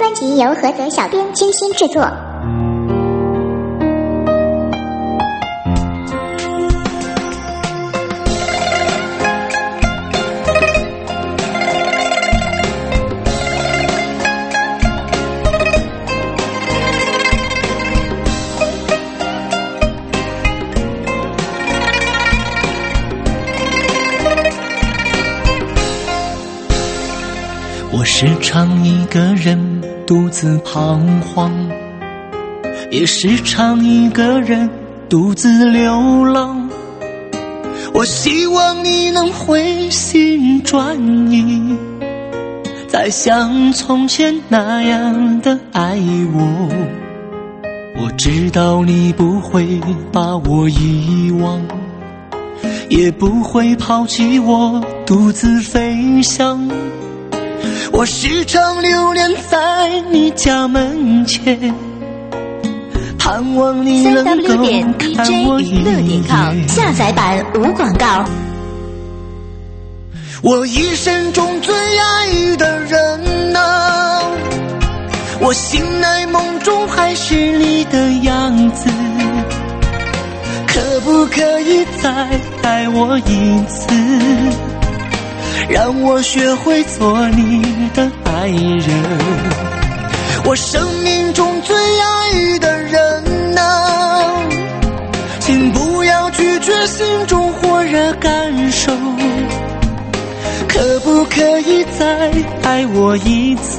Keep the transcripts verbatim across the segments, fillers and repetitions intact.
专辑由菏泽小编精心制作。 我时常一个人独自彷徨，也时常一个人独自流浪。我希望你能回心转意，再像从前那样的爱我。我知道你不会把我遗忘，也不会抛弃我独自飞翔。我时常流连在你家门前，盼望你能够看我一眼。 下载版无广告。 我一生中最爱的人啊，我醒来梦中还是你的样子，可不可以再爱我一次，让我学会做你的爱人。我生命中最爱的人啊，请不要拒绝心中火热感受，可不可以再爱我一次，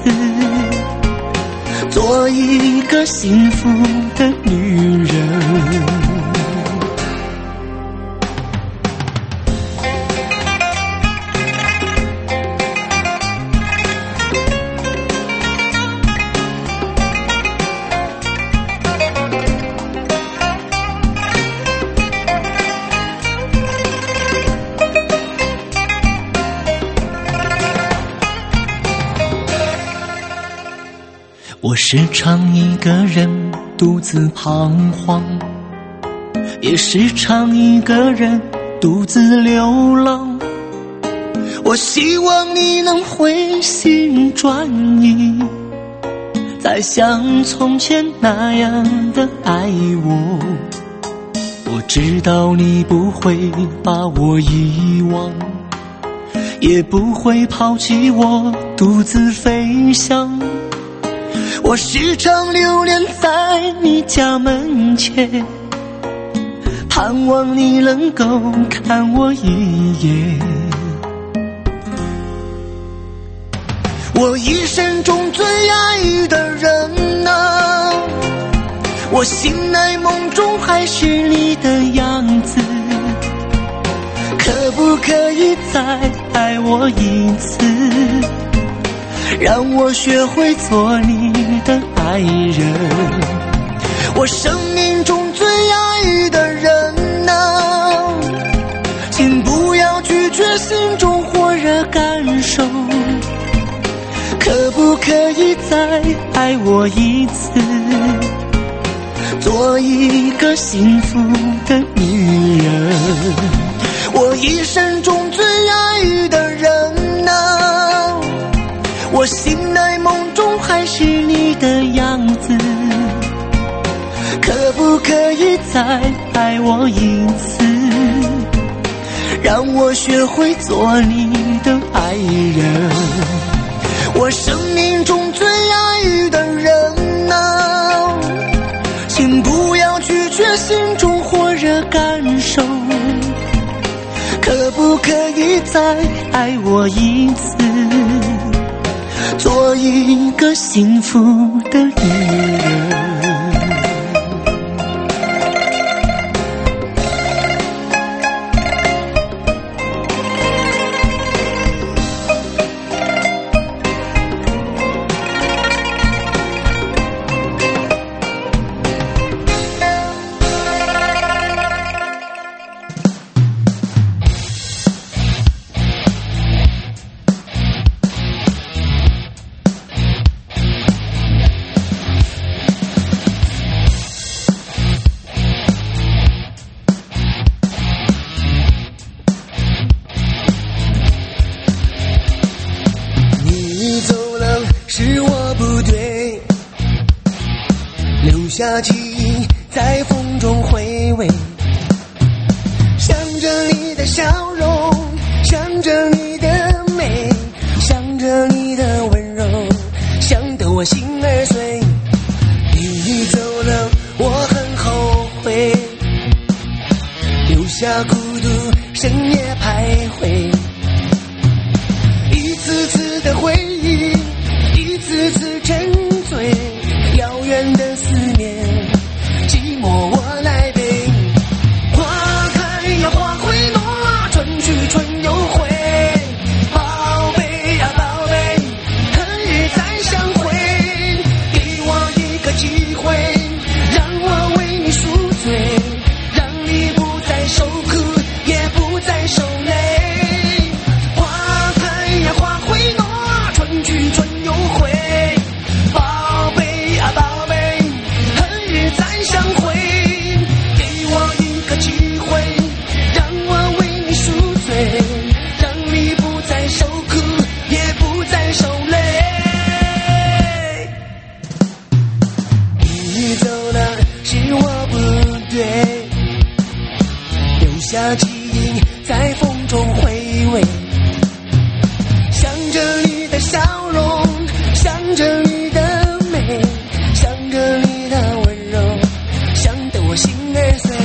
做一个幸福的女人。我时常一个人独自彷徨，也时常一个人独自流浪。我希望你能回心转意，再像从前那样的爱我。我知道你不会把我遗忘，也不会抛弃我独自飞翔。我时常流连在你家门前，盼望你能够看我一眼。我一生中最爱的人啊，我醒来梦中还是你的样子，可不可以再爱我一次，让我学会做你的爱人。我生命中最爱的人啊，请不要拒绝心中火热感受，可不可以再爱我一次，做一个幸福的女人。我一生中最爱的人啊，我醒来梦中还是你的样子，可不可以再爱我一次，让我学会做你的爱人。我生命中最爱的人啊，请不要拒绝心中火热感受，可不可以再爱我一次，做一个幸福的女人。 我不对，留下记忆在风中回味，想着你的笑容，想着你的美，想着你的温柔，想得我心儿碎。你走了我很后悔，留下孤独深夜徘徊，一次次的回忆，一次次沉醉，遥远的思念，寂寞我来背。花开呀花会落，春去春又回，宝贝呀宝贝，何日再相会？给我一个机会，让我为你赎罪，让你不再受苦，也不再受累。花开呀花会落，春去春又回，宝贝啊宝贝，何日再相会？给我一个机会，让我为你赎罪，让你不再受苦，也不再受累。你走了是我不对，留下记忆在风中回味，想着你的笑容，想着你的美，想着你的温柔，想得我心儿碎。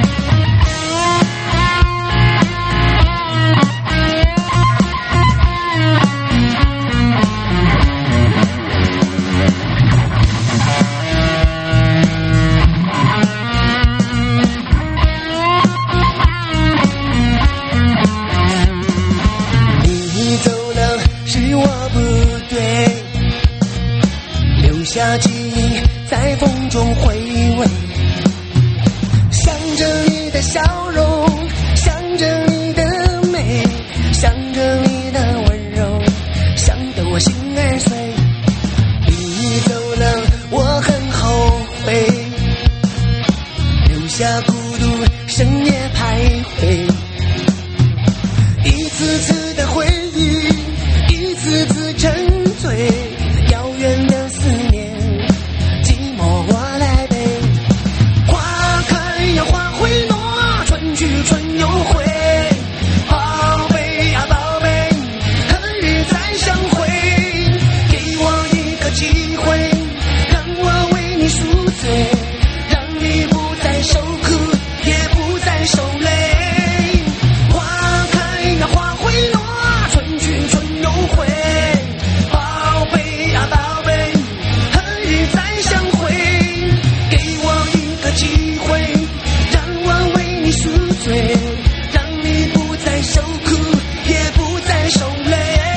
你走了是我不对，留下记忆在风中回味，想着你的笑容，想着你的美，想着你的温柔，想得我心儿碎。你走了我很后悔，留下孤独深夜徘徊，一次次的回忆，一次次沉醉，遥远的思念，寂寞我来背。花开呀花会落，春去春又回，宝贝啊宝贝，何日再相会？给我一个机会，让我为你赎罪，让你不再受苦，也不再受累。花开呀花会落，春去春又回，宝贝啊宝贝，何日再相会？给我一个机会，让我为你赎罪，让你不再受苦，也不再受累。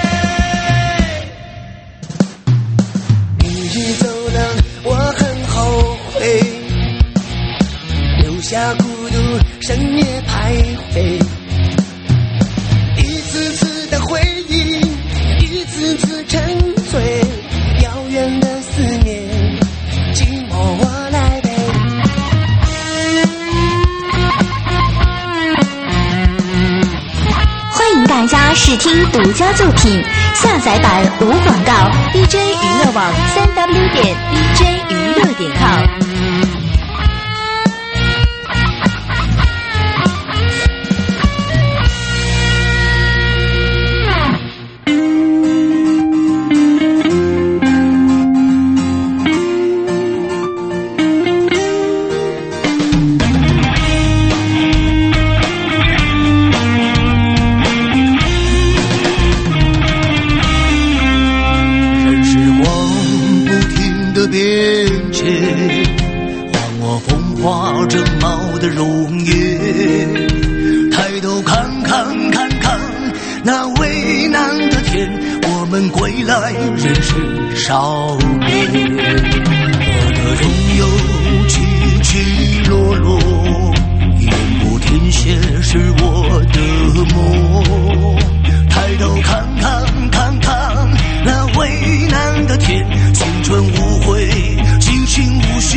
你走了我很后悔，留下孤独深夜徘徊，一次次的回忆，一次次沉醉，遥远的思念，寂寞我来背。 欢迎大家试听独家作品，下载版无广告 ，D J 娱乐网三 W 点 D J 娱乐点 com。 任时光不停地变迁，还我风华正茂的容颜。抬头看看看看那蔚蓝的天，我们归来仍是少年。我的拥有起起落落，永不停歇是我的梦。抬头看看看看那蔚蓝的天，青春无悔，激情无限。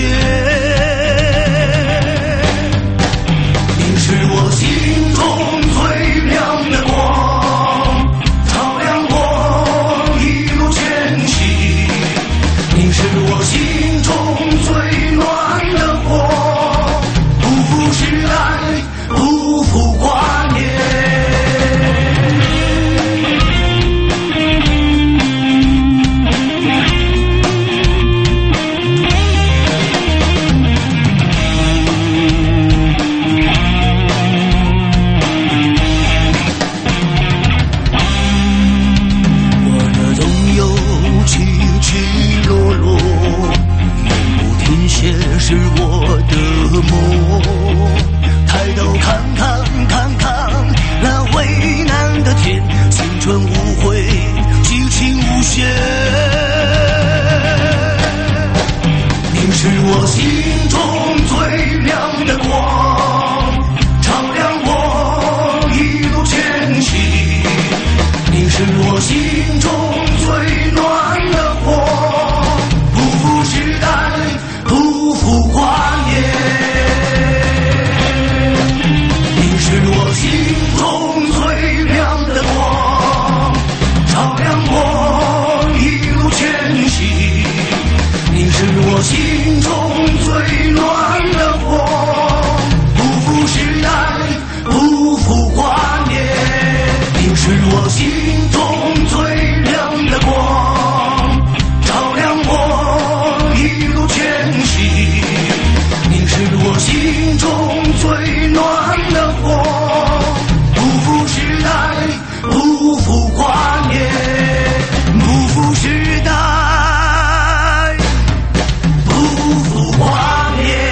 你是我心中最亮的光，照亮我一路前行。 我心中最暖的火，不负时代，不负挂念。是我的梦，抬头看看看看那蔚蓝的天，青春无悔，激情无限。你是我心中最亮的光，照亮我一路前行。你是我心中最暖的火，不负时代，不负挂念。你是我心中最亮的光，照亮我一路前行。你是我心中最暖的火，不负时代，不负挂念。你是我心中最亮的光，照亮我一路前行。你是我心中最暖的火，不负时代，不负挂念，不负时代，不负挂念。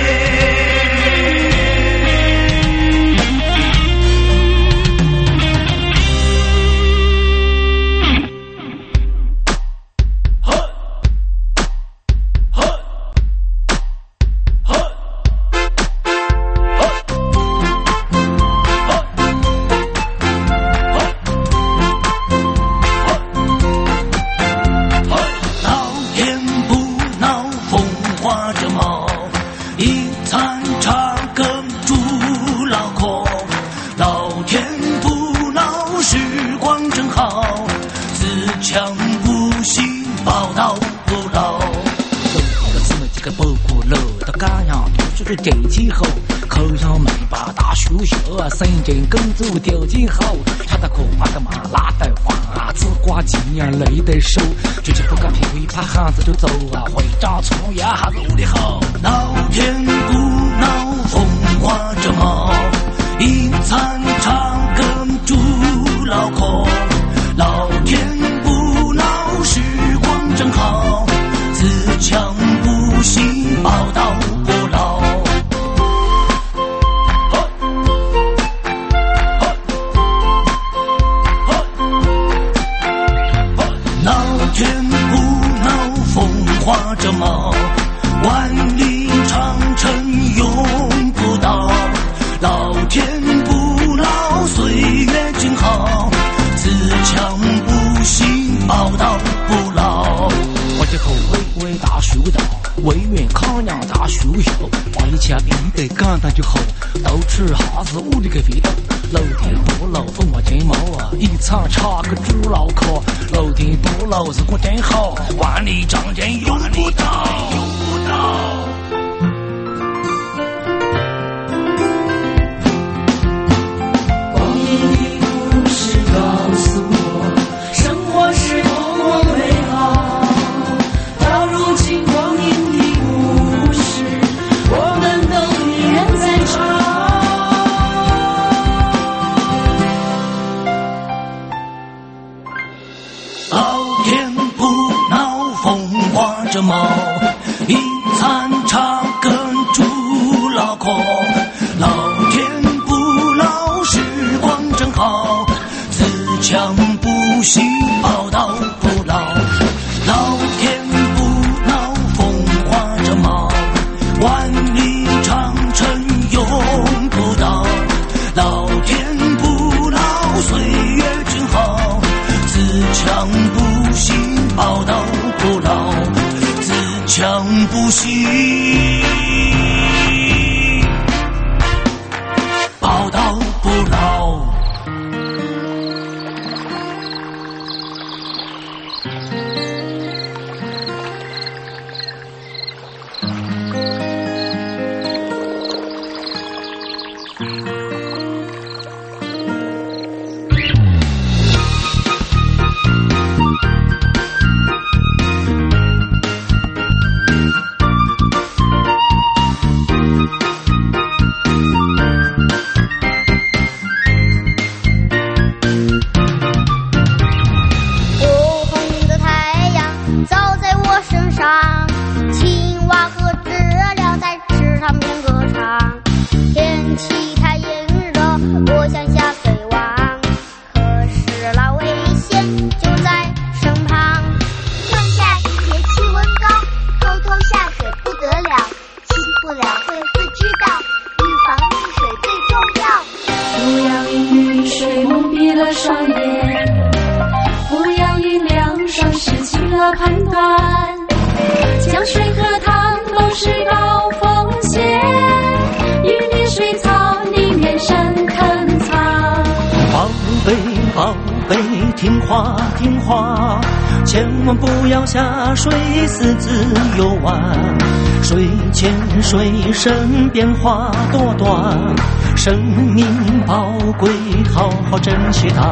天气好，口上没把大树笑，神经工作条件好，吃得苦花个嘛拉得黄，自挂几年累得手，举起不敢屁股一拍汉子就走啊，会长葱芽还是我的好。 老天不恼，风花正好，一餐长耕筑牢口。老天不恼，时光正好，自强不息，报道不老。花着毛，万里长城永不倒。老天不老，岁月静好，自强不息，报道不老。 我的后尾尾大树道，为远康养大树小，外强必得简单就好，都吃哈子屋里个味道。老天不老，风花金毛啊，一场插个猪脑壳。老天不老，日光真好，万里长城永不倒，永不倒。 光阴的故事告诉我，生活是多么美好。到如今，光阴的故事，我们都依然在唱。 老天不恼，风花着毛，一餐茶耕筑牢口。老天不老，时光正好，自强不息，报道不老。老天不恼，风花着毛，万里长城永不倒。老天不老，岁月静好，自强不息，报道不老，自强不息，报道不老。 听话听话，千万不要下水私自游玩。水浅水深，变化多端，生命宝贵，好好珍惜它。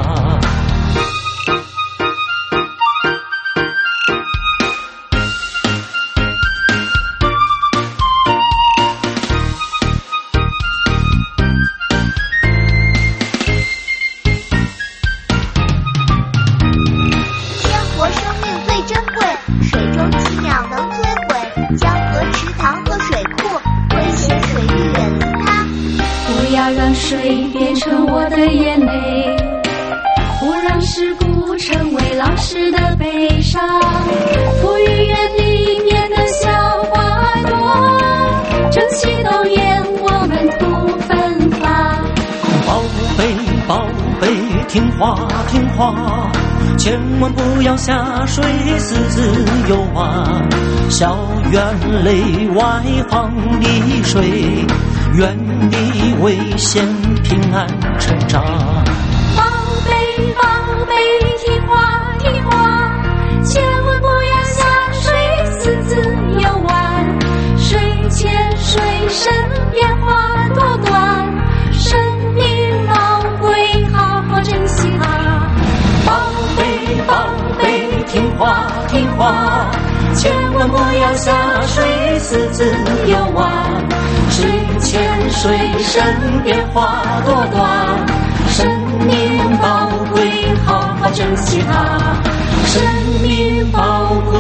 水变成我的眼泪，不让事故成为老师的悲伤。浮于园里面的小花朵，争奇斗艳，我们图芬芳。 宝贝宝贝，听话听话，千万不要下水私自游玩。校园内外放溺水，愿你危险平安成长。 宝贝宝贝，听话听话，千万不要下水私自游玩。水浅水深，变化多端，生命宝贵，好好珍惜它。 宝贝宝贝，听话听话，千万不要下水私自游玩。水浅水深，变化多端，生命宝贵，好好珍惜它。生命宝贵，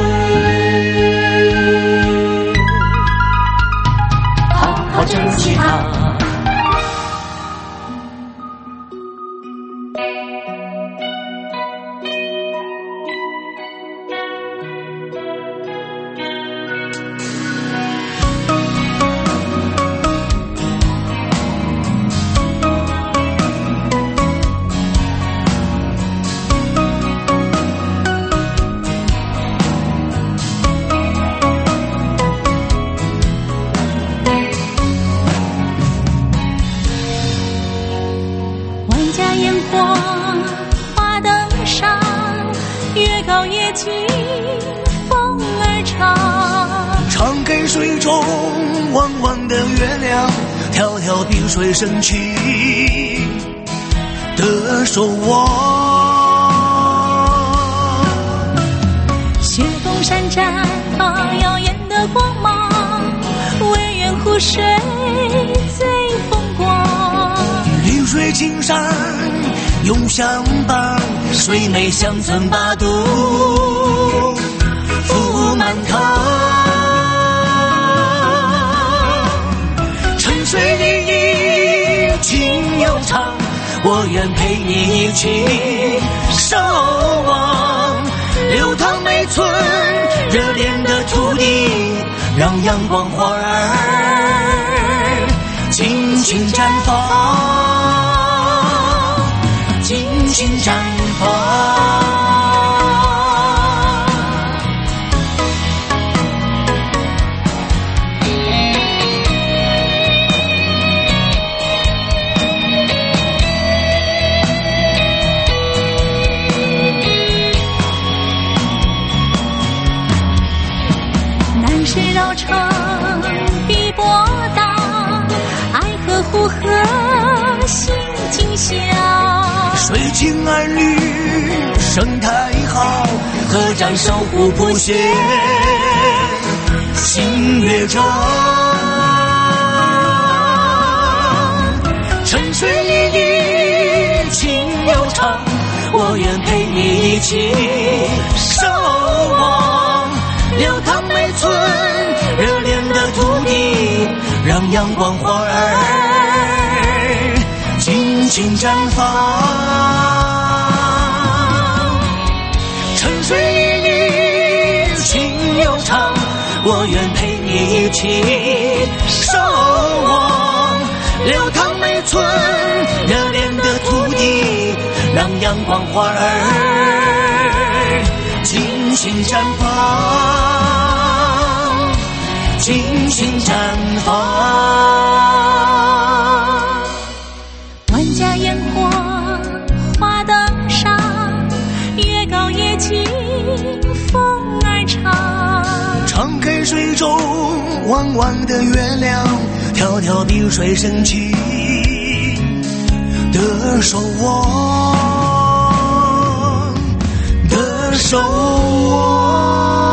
好好珍惜它。 水中弯弯的月亮，迢迢碧水升起的守望。 雪峰山绽放耀眼的光芒，巍远湖水最风光。 绿水青山永相伴，水美乡村八渡福满堂。水依依情悠长，我愿陪你一起守望。流淌每寸热恋的土地，让阳光花儿尽情绽放，尽情绽放。 是绕城碧波荡，爱河湖河心静香。 水清岸绿生态好，河毡守护谱写新乐章。沉水依依情悠长，我愿陪你一起守望。流淌每寸热恋的土地，让阳光花儿尽情绽放。沉水依依情悠长，我愿陪你一起守望。流淌每寸热恋的土地，让阳光花儿尽情绽放，尽情绽放。 万家烟火花灯上， 在水中，弯弯的月亮，迢迢碧水升起的守望，的守望。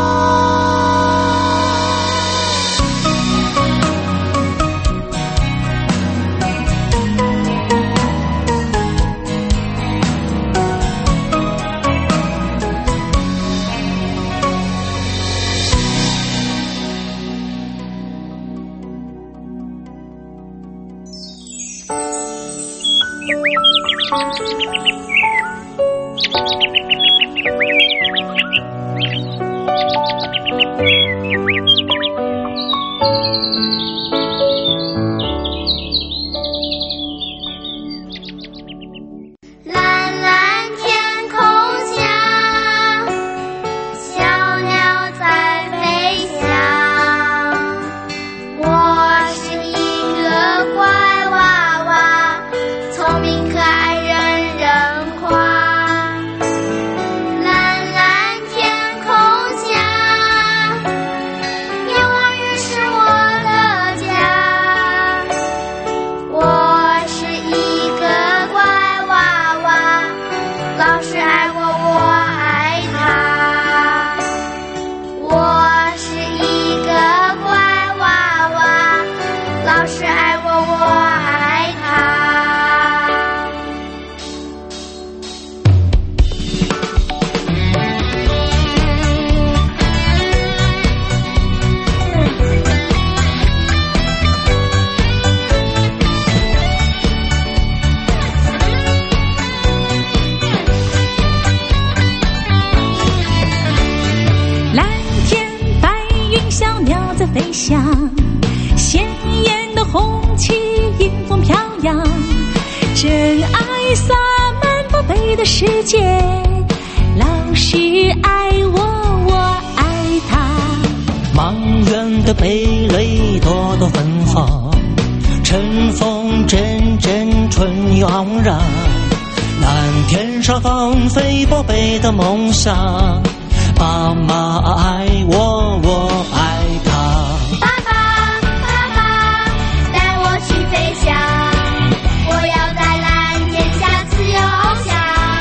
世界，老师爱我，我爱他。 茫远的蓓蕾朵朵芬芳，晨风阵阵春意盎然。蓝天上放飞宝贝的梦想，爸妈爱我，我爱他。 爸爸，爸爸，带我去飞翔，我要在蓝天下自由翱翔。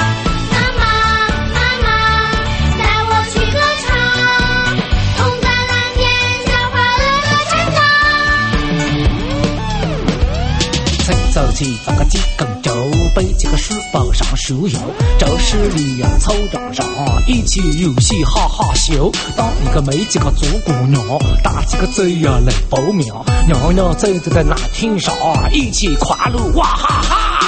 走起放个几根轴，背起个书包上书游，教室里呀操场上一起游戏哈哈笑，当一个没几个做姑娘，打几个嘴呀来报名，娘娘走走在那天上，一起跨路哇哈哈。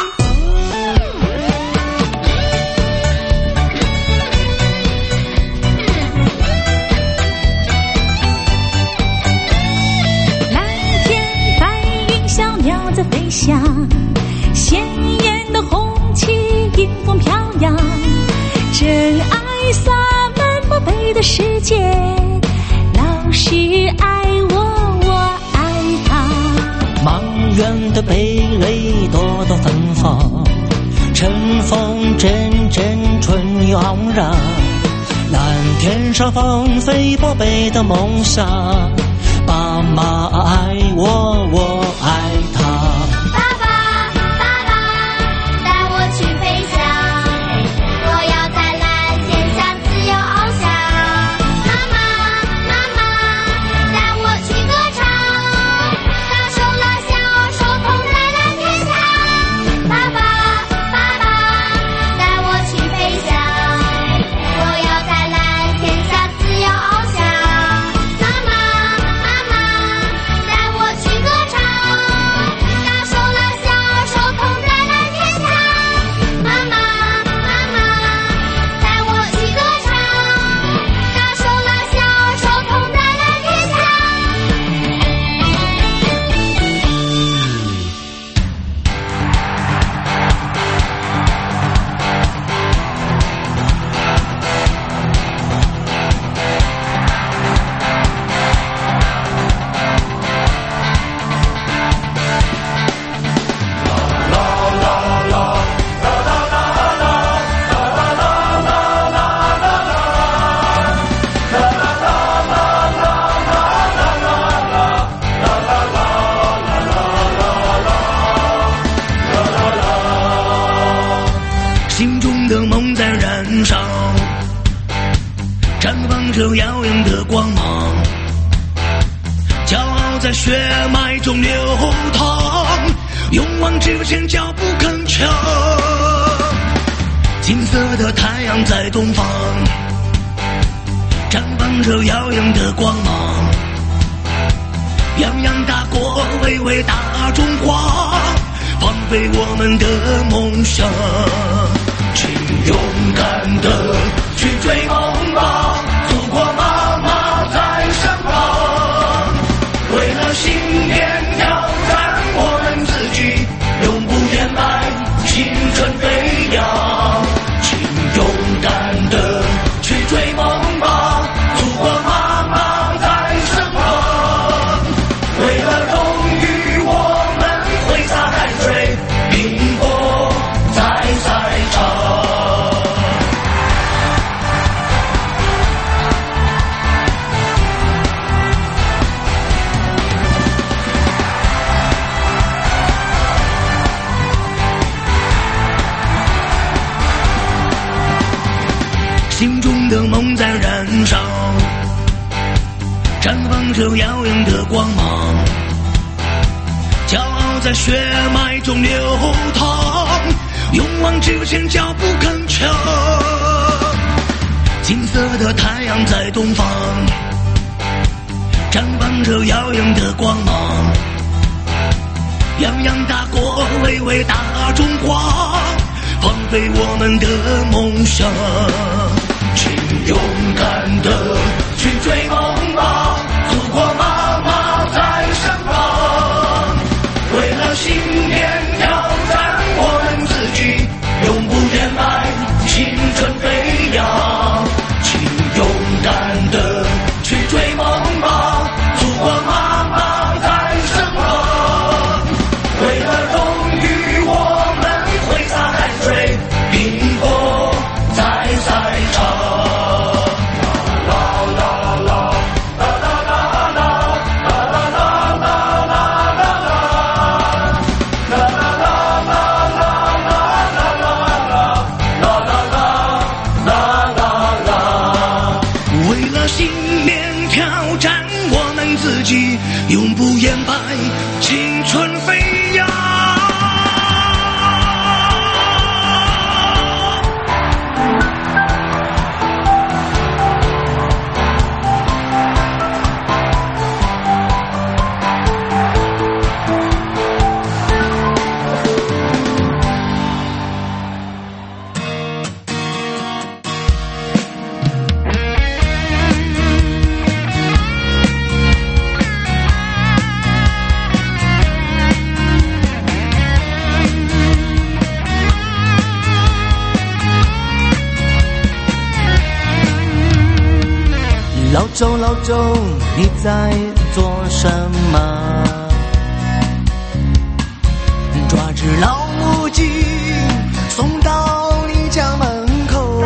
飞翔，鲜艳的红旗迎风飘扬，真爱洒满宝贝的世界，老师爱我，我爱他。 茫远的蓓蕾朵朵芬芳，晨风阵阵春意盎然。蓝天上放飞宝贝的梦想，爸妈爱我，我爱他。 去歌唱。 在血脉中流淌，勇往直前，脚步铿锵。金色的太阳在东方，绽放着耀眼的光芒。泱泱大国，巍巍大中华，放飞我们的梦想。请勇敢的去追梦吧，祖国妈妈在身旁。为了信念挑战我们自己，永不言败，青春飞扬。请勇敢的去追梦吧，祖国妈妈在身旁。为了荣誉，我们挥洒汗水，拼搏在赛场。心中的梦在燃烧，绽放着耀眼的光芒。骄傲在血脉中流淌，勇往直前，脚步铿锵。金色的太阳在东方，绽放着耀眼的光芒。泱泱大国，巍巍大中华，放飞我们的梦想。请勇敢的去追梦吧，祖国妈妈在身旁。为了信念挑战我们自己，永不言败，青春飞扬。请勇敢的去追梦吧，祖国妈妈在身旁。为了荣誉，我们挥洒汗水，拼搏在赛场。永不言败，青春飞扬。 老周，老周，你在做什么？抓只老母鸡送到你家门口，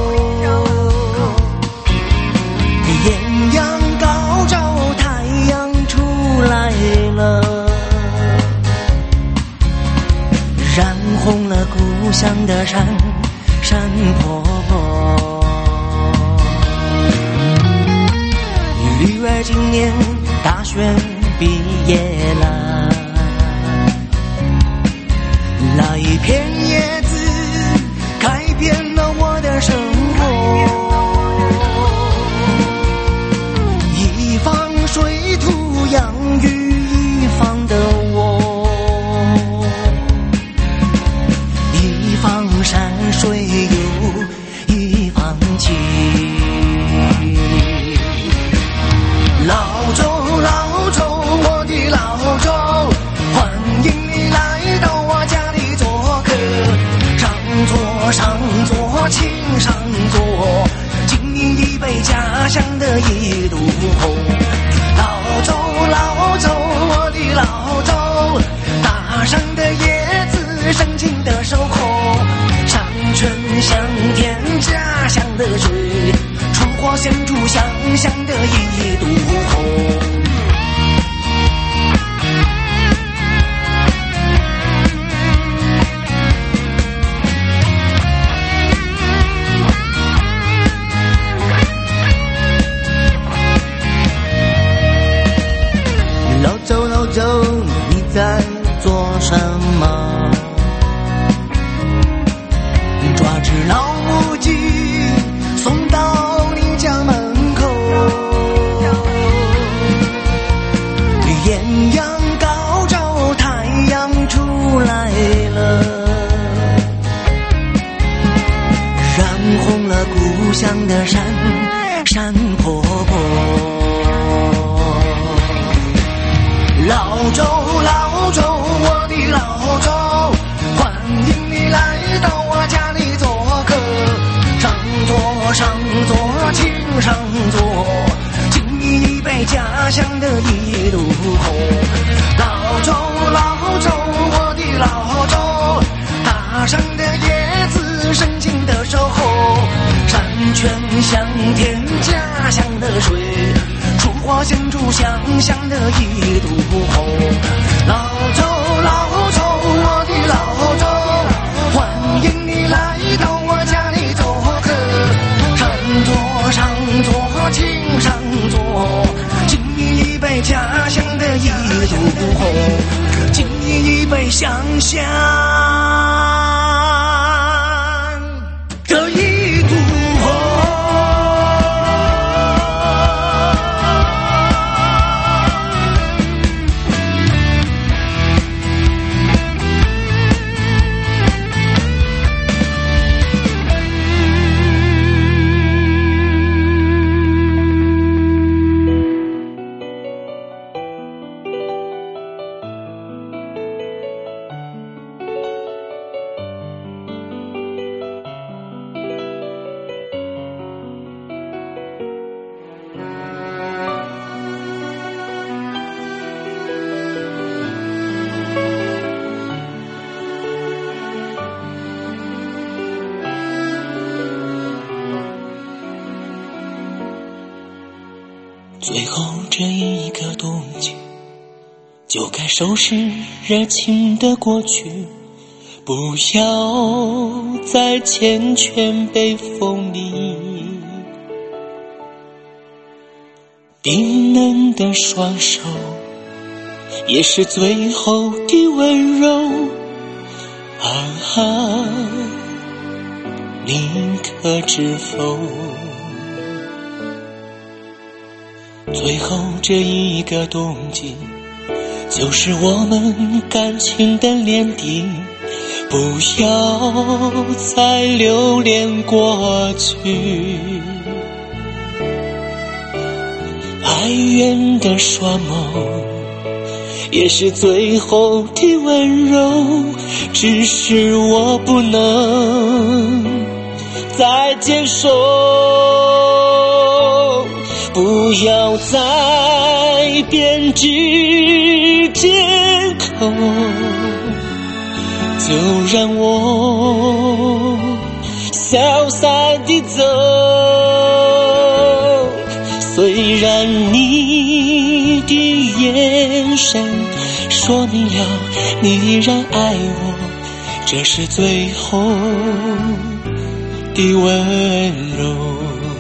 艳阳高照，太阳出来了，染红了故乡的山山坡坡。绿儿今年大学毕业了，那一片叶子改变了我的生活。一方水土养育一方的我，一方山水有一方情。老周，老周，我的老周，欢迎你来到我家里做客。上座，上座，请上座，敬您一杯家乡的一肚红。老周，老周。 在做什么？抓只老母鸡送到你家门口，艳阳高照，太阳出来了，染红了故乡的山山坡坡。老周老周我的老周，欢迎你来到我家里做客，上座上座请上座，敬你一杯家乡的一路红。老周老周我的老周，大山的叶子深情的守候，山泉香甜家乡的水，烛火献出香香的一路红。老周老周我的老周，欢迎你来到我家里做客，上座上座请上座，敬你一杯家乡的一路红，敬你一杯香香这一路红。 最后这一个冬季，就该收拾热情的过去，不要再缱绻北风里。冰冷的双手，也是最后的温柔。啊啊，你可知否？最后这一个冬季，就是我们感情的年底，不要再留恋过去。哀怨的双眸，也是最后的温柔，只是我不能再接受。不要再编织借口，就让我潇洒地走。虽然你的眼神说明了你依然爱我，这是最后的温柔。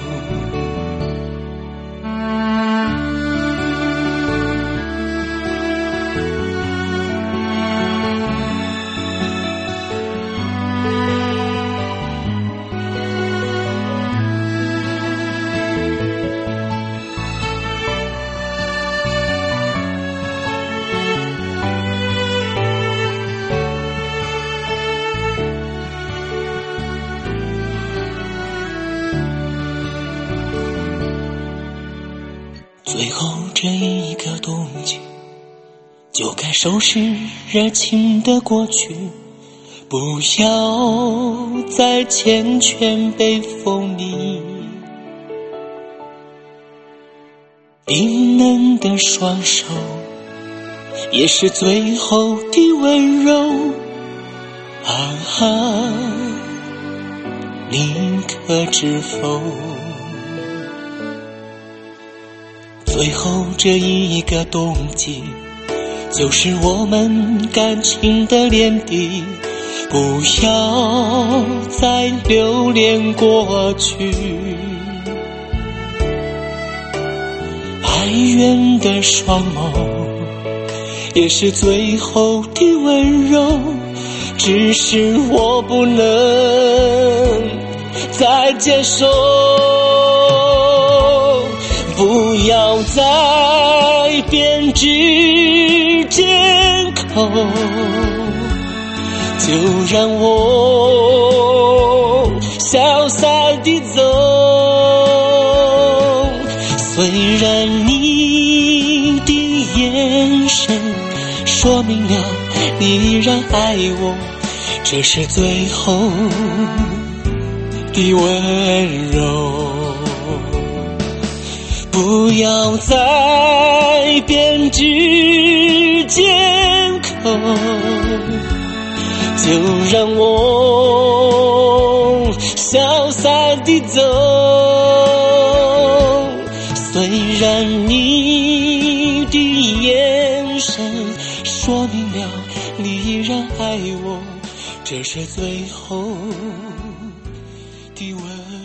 最后这一个冬季，就该收拾热情的过去，不要再缱绻北风里。冰冷的双手，也是最后的温柔。啊啊，你可知否？最后这一个冬季，就是我们感情的年底，不要再留恋过去。哀怨的双眸， 也是最后的温柔，只是我不能再接受。不要再编织借口，就让我潇洒地走。虽然你的眼神说明了你依然爱我，这是最后的温柔。不要再编织借口，就让我潇洒地走。虽然你的眼神说明了你依然爱我，这是最后的温柔。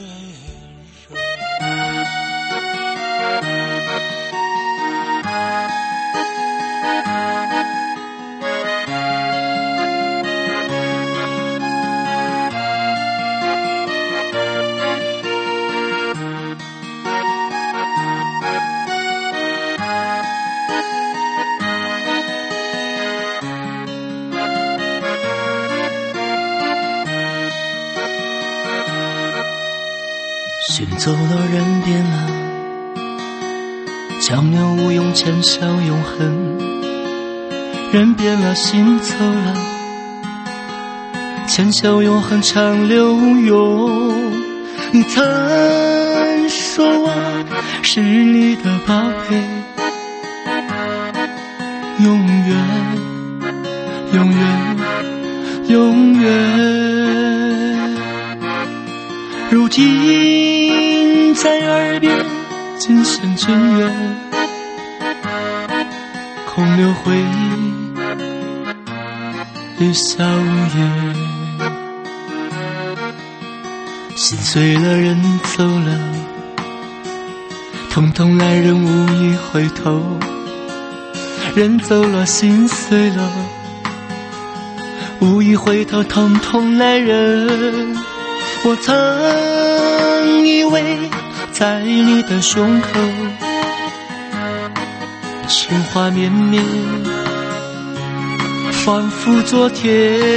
心走了，人变了，江流无用，浅笑永恒。人变了，心走了，浅笑永恒，长流永。你曾说我是你的宝贝，永远，永远，永远。如今在耳边渐行渐远，空留回忆与笑颜。心碎了，人走了，通通来人无意回头。人走了，心碎了，无意回头，通通来人。我曾以为在你的胸口，情话绵绵，仿佛昨天。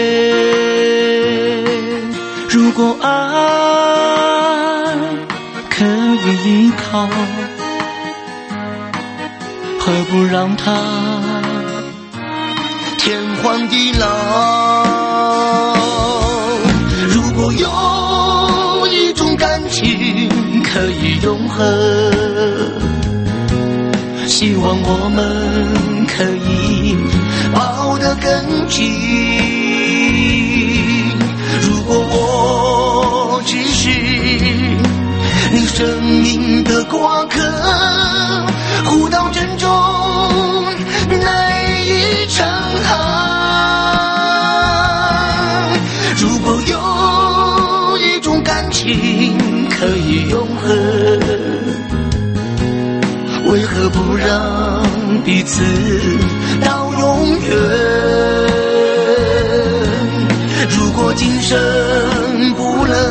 如果爱可以依靠，何不让它天荒地老？如果有一种感情可以永恒，希望我们可以抱得更紧。如果我只是你生命的过客，互道珍重那一程航。如果有一种感情可以永恒， 为何不让彼此到永远？如果今生不能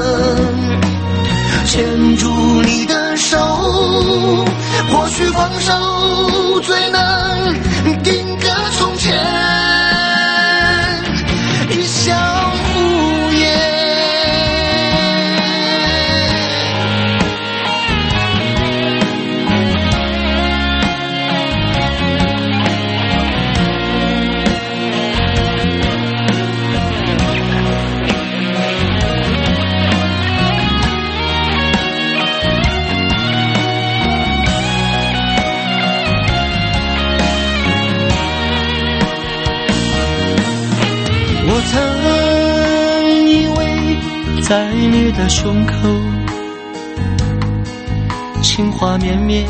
牵住你的手，或许放手最能定格从前，一笑无言。 我曾以为在你的胸口，情话绵绵，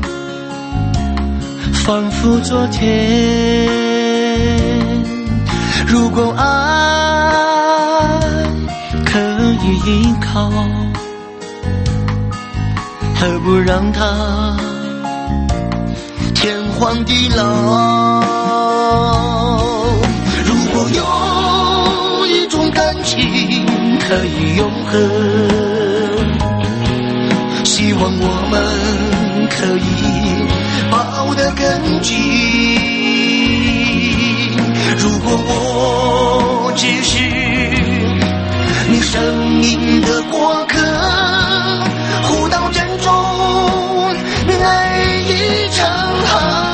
仿佛昨天。如果爱可以依靠，何不让它天荒地老？ 可以永恒。希望我们可以抱得更紧。如果我只是你生命的过客，互道珍重，爱已成行。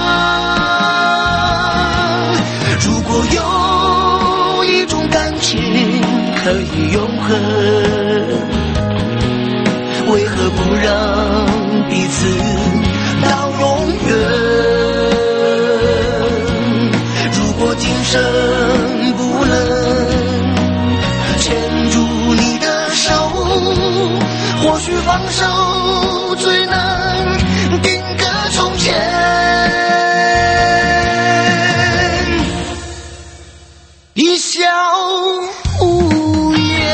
如果有一种感情可以永恒，为何不让彼此到永远？如果今生不能牵住你的手，或许放手最能定格从前。一笑无言。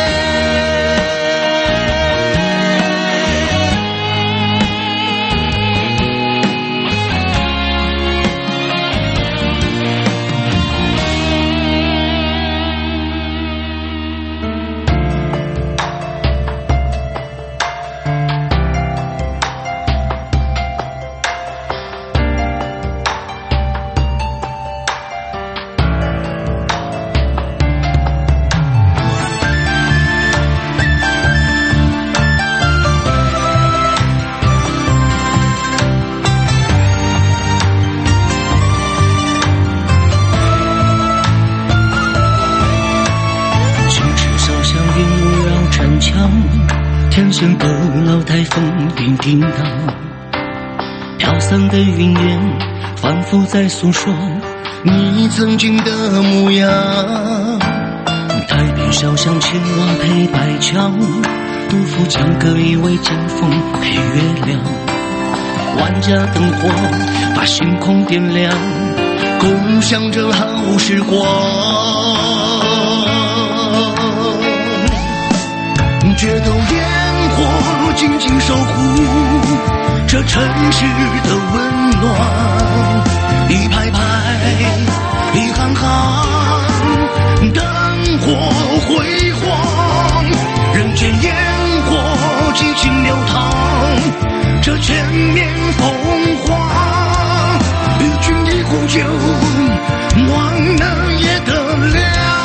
天生的老台风叮叮当，飘散的云烟仿佛在诉说你曾经的模样。台边小巷青蛙配白墙，杜甫将歌以为江风配月亮。万家灯火把星空点亮，共享着好时光。决斗烟火紧紧守护这城市的温暖，一排排一行行灯火辉煌，人间烟火激情流淌，这千年风华，与君一壶酒，暖了夜的亮，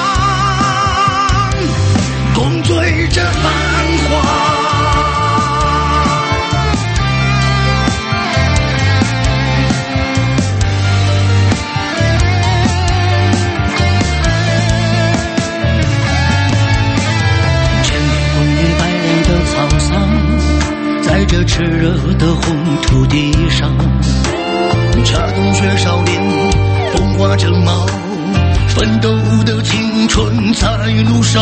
共醉这繁华。千年风雨白莲的沧桑，在这炽热的红土地上，恰冬雪少年风华正茂，奋斗的青春在路上。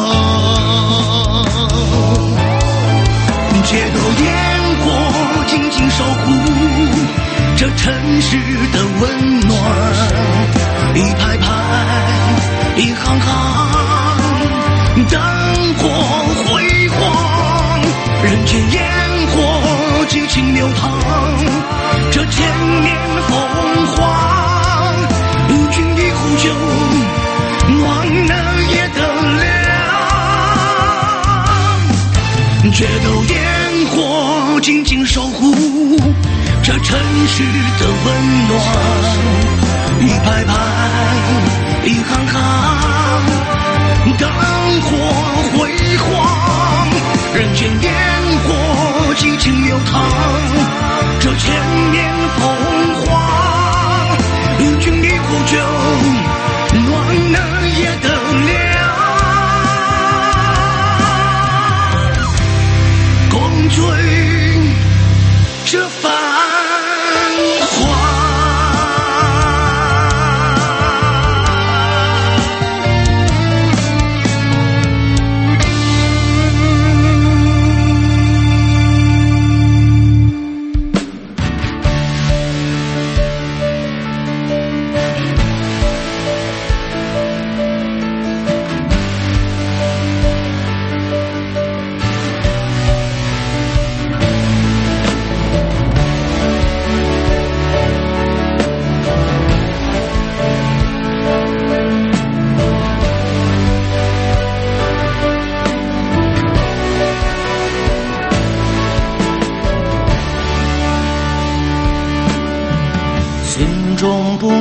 街头烟火紧紧守护这城市的温暖，一排排一行行灯火辉煌，人间烟火激情流淌，这千年风华，与君一壶酒，暖了夜的亮，决斗烟火紧紧守护这城市的温暖，一排排一行行灯火辉煌，人间烟火激情流淌，这千年风华，与君一壶酒，暖了夜的亮，共醉这繁华。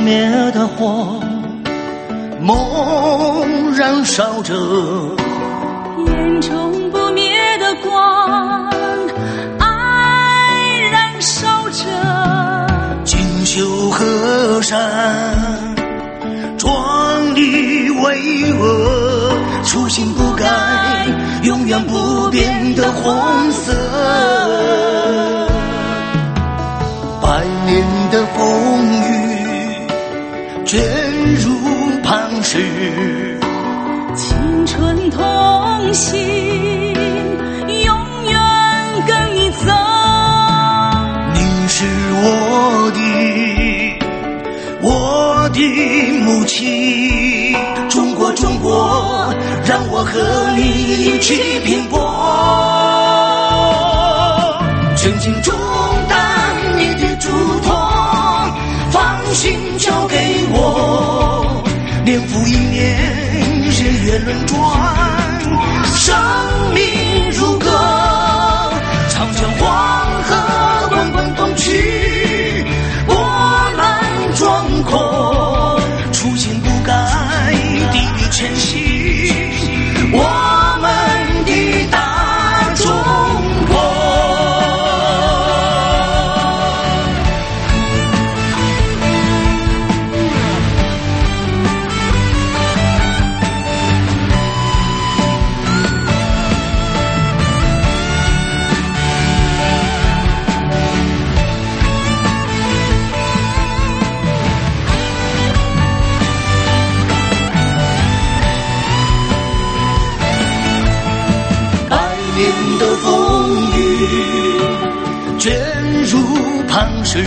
灭的火，梦燃烧着， 眼中不灭的光，爱燃烧着。 锦绣河山，壮丽巍峨，初心不改，永远不变的红色。百年的风雨，卷入磐石， 青春同行，永远跟你走。 你是我的，我的母亲，中国，中国，让我和你一起拼搏，全心中担你的嘱托，放心交给我，年复一年，日月轮转，生命如歌，长江黄河滚滚东去，波澜壮阔，初心不改，砥砺前行，我们的大中国。的风雨卷入磐石，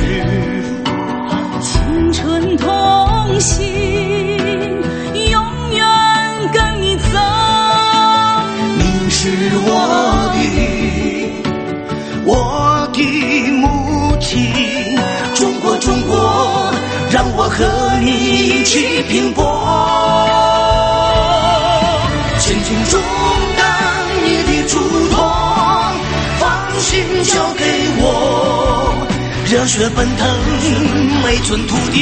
青春同行，永远跟你走。 你是我的，我的母亲，中国，中国，让我和你一起拼搏，前进中担你的嘱托，放心交给我，热血奔腾每寸土地，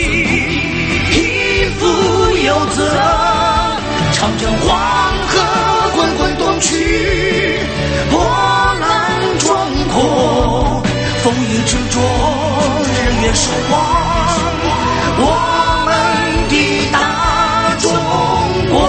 匹夫有责，长江黄河滚滚东去，波澜壮阔，风雨执着，日月守望，我们的大中国，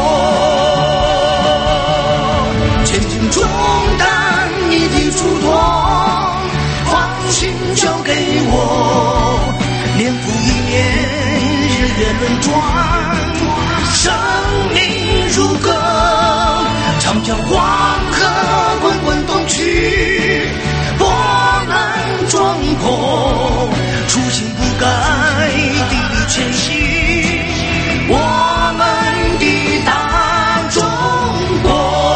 前进中担你的嘱托，放心交给我，年复一年，日月轮转，生命如歌，长江黄河滚滚东去，波澜壮阔，初心不改，砥砺前行，我们的大中国，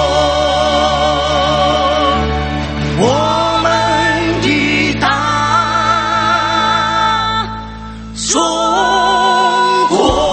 我们的大中国。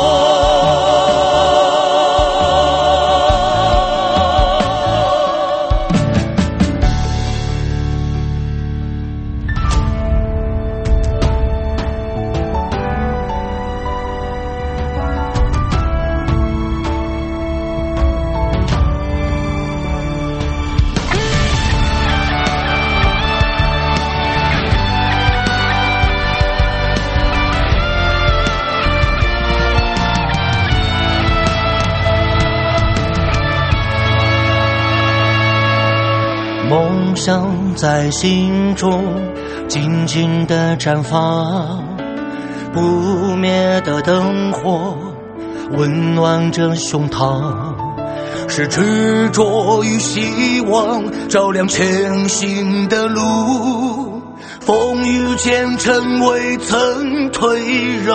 梦想在心中静静地绽放，不灭的灯火温暖着胸膛，是执着与希望照亮前行的路，风雨兼程未曾退让。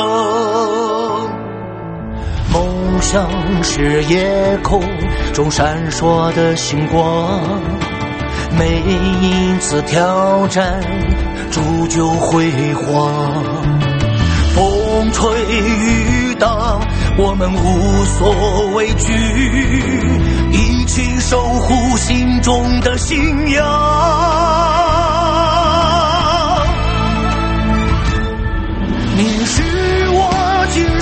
梦想是夜空中闪烁的星光，每一次挑战铸就辉煌，风吹雨打我们无所畏惧，一起守护心中的信仰。你是我今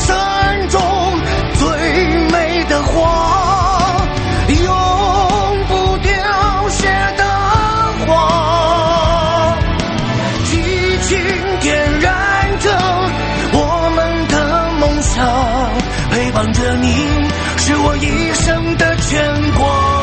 陪伴着你，是我一生的牵挂。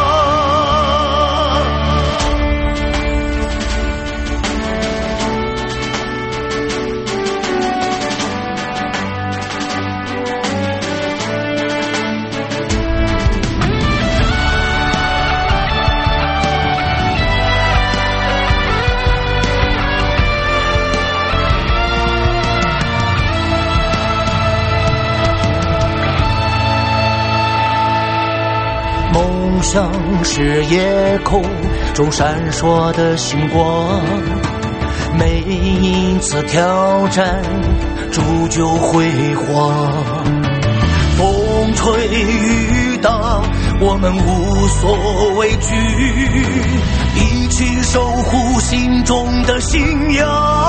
梦想是夜空中闪烁的星光，每一次挑战铸就辉煌。风吹雨打，我们无所畏惧，一起守护心中的信仰。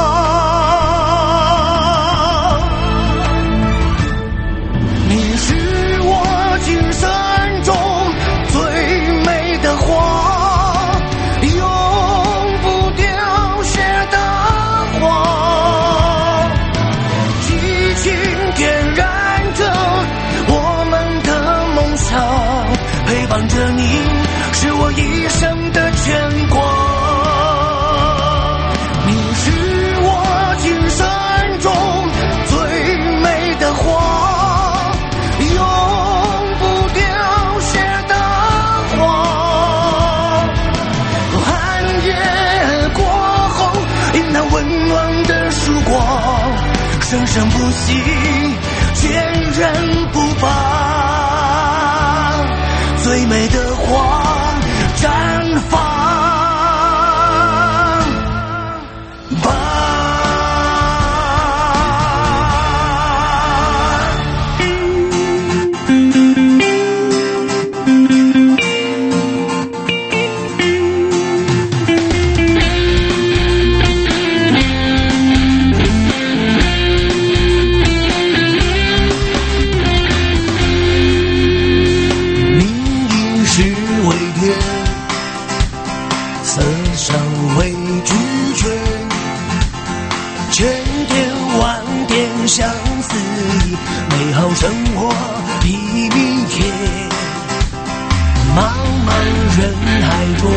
你是我今生中最美的花，永不凋谢的花，激情点燃着我们的梦想，陪伴着你，是我一生的牵挂。你是我今生中最美的花，永不凋谢的花，寒夜过后迎来温暖的曙光，生生不息，坚韧不拔，最美的花绽放吧。思想为拒绝，千点万点相思，美好生活比明天。茫茫人海中，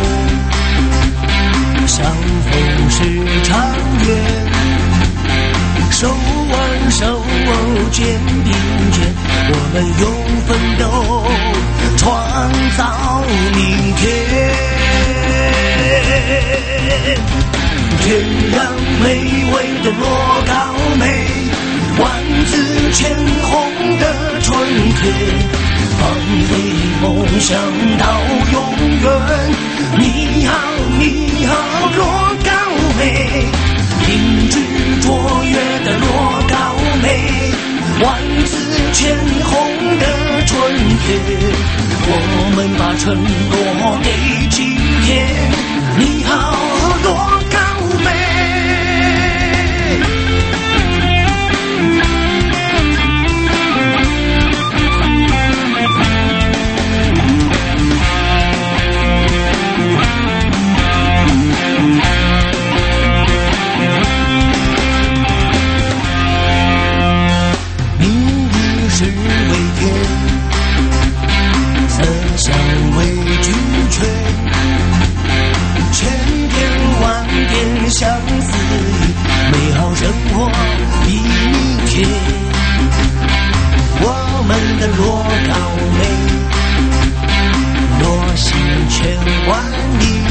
相逢是长远，手挽手肩并肩，我们用奋斗创造明天。天让美味的罗高梅，万紫千红的春天，放飞梦想到永远。你好你好罗高梅，挺直卓越的罗高梅，万紫千红的春天，我们把承诺给今天。你好罗高梅，名利是为天，思想为俱全，千点万点相思，美好生活比明天。我们的罗高梅，落心千万里，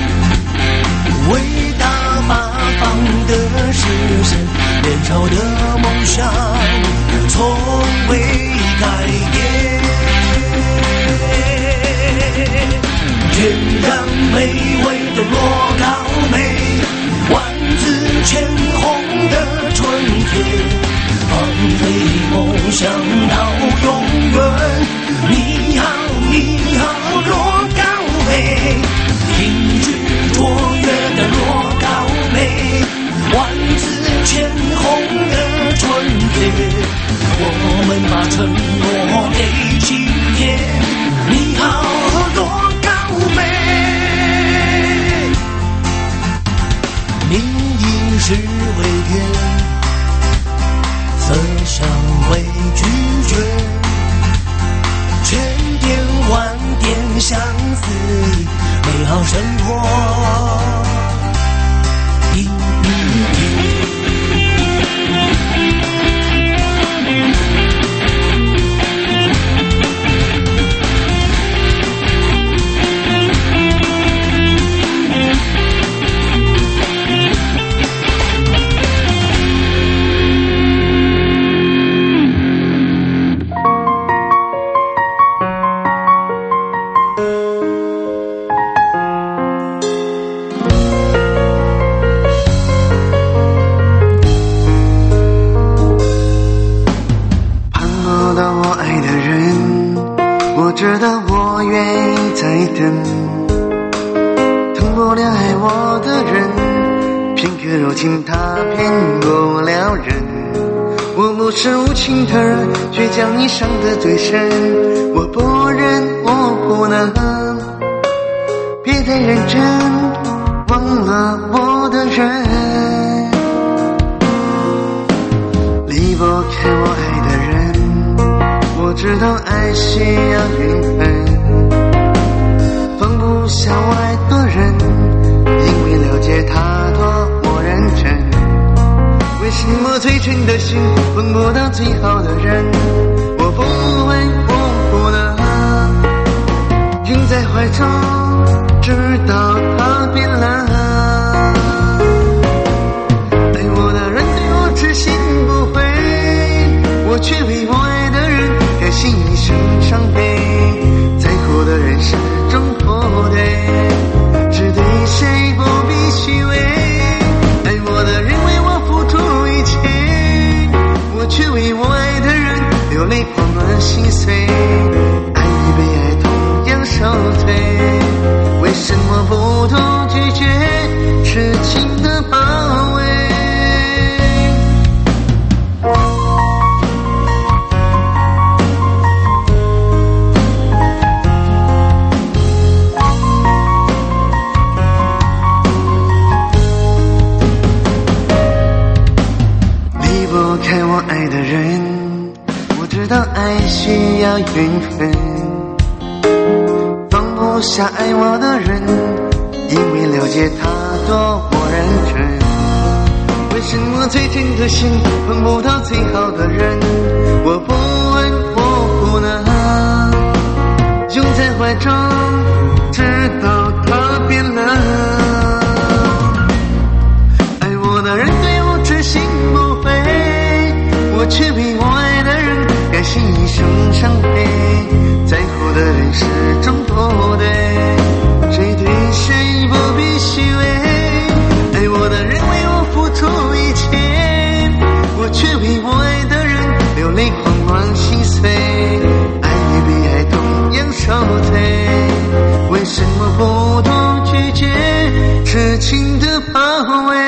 伟大八方的实现，年少的梦想从未改变。天让美味的罗高梅，万紫千红的春天，放飞梦想到永远。你好你好罗高梅，挺直卓越的罗高梅，万紫千红的春天，我们把承诺给今天。你好罗高梅，名义是为天，思成为拒绝，千点万点相思，美好生活一天。 知道我愿意再等，疼不了爱我的人，片刻柔情他骗不了人。我不是无情的人，却将你伤得最深。我不忍，我不能，别太认真，忘了我的人，离不开我爱的人。我知道爱需要缘分，放不下我爱的人，因为了解他多么认真。为什么最真的心碰不到最好的人？我不会，我不能，拥在怀中，直到他变冷。爱我的人对我痴心不悔，我却为我爱的人甘心一生伤悲。在乎的人始终不对，只对谁不必虚伪。爱我的人为我付出一切，我却为我爱的人流泪狂乱心碎。爱与被爱同样受罪，为什么不懂拒绝痴情的包围？开我爱的人，我知道爱需要缘分，放不下爱我的人，因为了解他多么认真。为什么最真的心碰不到最好的人？我不问，我不能，拥在怀中，直到他变冷。爱我的人对我痴心不悔，我却为我爱的人甘心一生伤悲。在乎的人始终不对，谁对谁不必虚伪。爱我的人为我付出一切，我却为我爱的人流泪狂乱心碎。爱与被爱同样受罪，为什么不懂拒绝痴情的包围？